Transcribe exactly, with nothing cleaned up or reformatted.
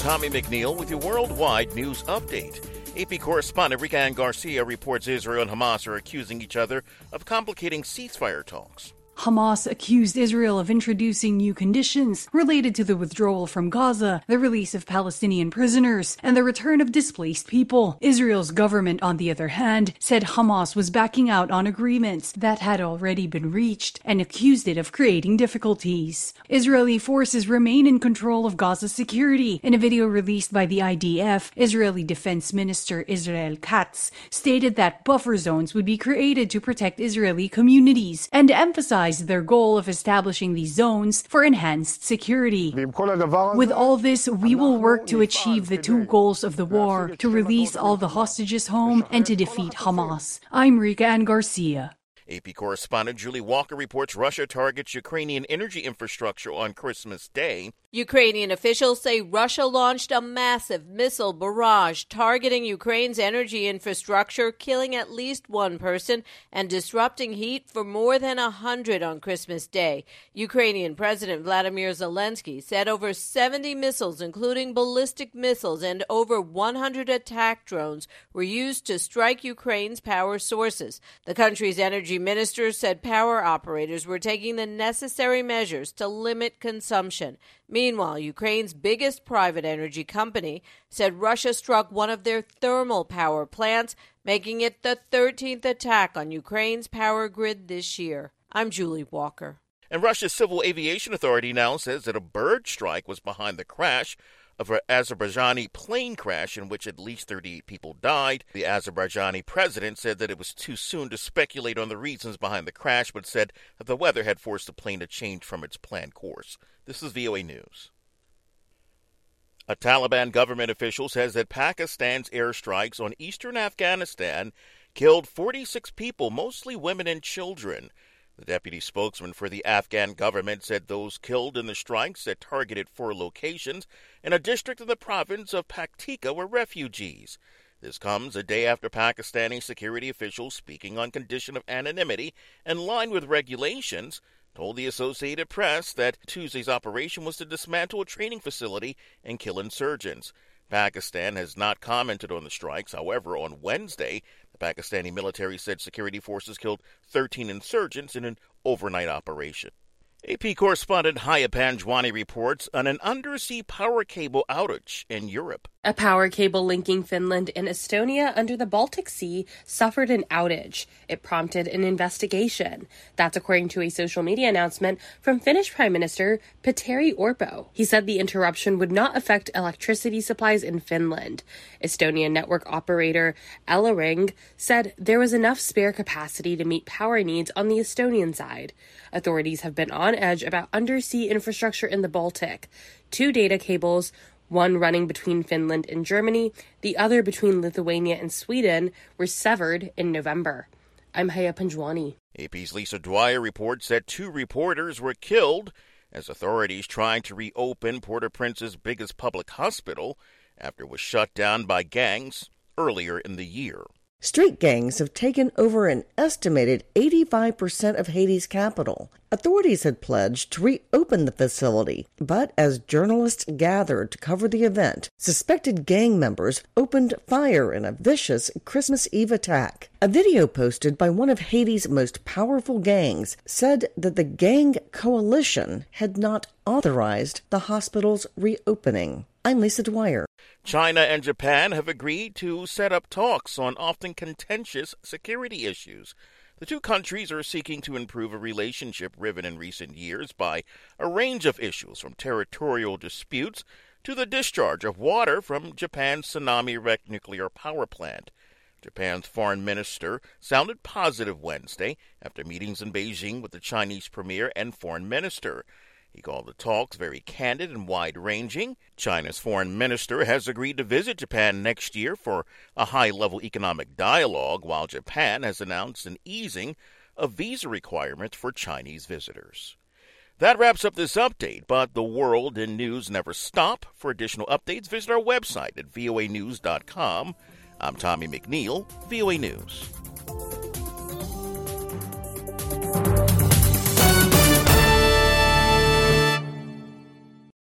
Tommy McNeil with your worldwide news update. A P correspondent Rican Garcia reports Israel and Hamas are accusing each other of complicating ceasefire talks. Hamas accused Israel of introducing new conditions related to the withdrawal from Gaza, the release of Palestinian prisoners, and the return of displaced people. Israel's government, on the other hand, said Hamas was backing out on agreements that had already been reached and accused it of creating difficulties. Israeli forces remain in control of Gaza's security. In a video released by the I D F, Israeli Defense Minister Israel Katz stated that buffer zones would be created to protect Israeli communities and emphasized their goal of establishing these zones for enhanced security. With all this, we will work to achieve the two goals of the war, to release all the hostages home and to defeat Hamas. I'm Rican Garcia. A P correspondent Julie Walker reports Russia targets Ukrainian energy infrastructure on Christmas Day. Ukrainian officials say Russia launched a massive missile barrage targeting Ukraine's energy infrastructure, killing at least one person and disrupting heat for more than a hundred on Christmas Day. Ukrainian President Vladimir Zelensky said over seventy missiles, including ballistic missiles and over one hundred attack drones, were used to strike Ukraine's power sources. The country's energy minister said power operators were taking the necessary measures to limit consumption. Meanwhile, Ukraine's biggest private energy company said Russia struck one of their thermal power plants, making it the thirteenth attack on Ukraine's power grid this year. I'm Julie Walker. And Russia's Civil Aviation Authority now says that a bird strike was behind the crash of an Azerbaijani plane crash in which at least thirty-eight people died. The Azerbaijani president said that it was too soon to speculate on the reasons behind the crash, but said that the weather had forced the plane to change from its planned course. This is V O A News. A Taliban government official says that Pakistan's airstrikes on eastern Afghanistan killed forty-six people, mostly women and children. The deputy spokesman for the Afghan government said those killed in the strikes that targeted four locations in a district in the province of Paktika were refugees. This comes a day after Pakistani security officials, speaking on condition of anonymity in line with regulations, told the Associated Press that Tuesday's operation was to dismantle a training facility and kill insurgents. Pakistan has not commented on the strikes. However, on Wednesday, the Pakistani military said security forces killed thirteen insurgents in an overnight operation. A P correspondent Haya Panjwani reports on an undersea power cable outage in Europe. A power cable linking Finland and Estonia under the Baltic Sea suffered an outage. It prompted an investigation. That's according to a social media announcement from Finnish Prime Minister Petteri Orpo. He said the interruption would not affect electricity supplies in Finland. Estonian network operator Elering said there was enough spare capacity to meet power needs on the Estonian side. Authorities have been on edge about undersea infrastructure in the Baltic. Two data cables, one running between Finland and Germany, the other between Lithuania and Sweden, were severed in November. I'm Haya Panjwani. A P's Lisa Dwyer reports that two reporters were killed as authorities tried to reopen Port-au-Prince's biggest public hospital after it was shut down by gangs earlier in the year. Street gangs have taken over an estimated eighty-five percent of Haiti's capital. Authorities had pledged to reopen the facility, but as journalists gathered to cover the event, suspected gang members opened fire in a vicious Christmas Eve attack. A video posted by one of Haiti's most powerful gangs said that the gang coalition had not authorized the hospital's reopening. I'm Lisa Dwyer. China and Japan have agreed to set up talks on often contentious security issues. The two countries are seeking to improve a relationship riven in recent years by a range of issues, from territorial disputes to the discharge of water from Japan's tsunami-wrecked nuclear power plant. Japan's foreign minister sounded positive Wednesday after meetings in Beijing with the Chinese premier and foreign minister. He called the talks very candid and wide-ranging. China's foreign minister has agreed to visit Japan next year for a high-level economic dialogue, while Japan has announced an easing of visa requirements for Chinese visitors. That wraps up this update, but the world and news never stop. For additional updates, visit our website at voa news dot com. I'm Tommy McNeil, V O A News.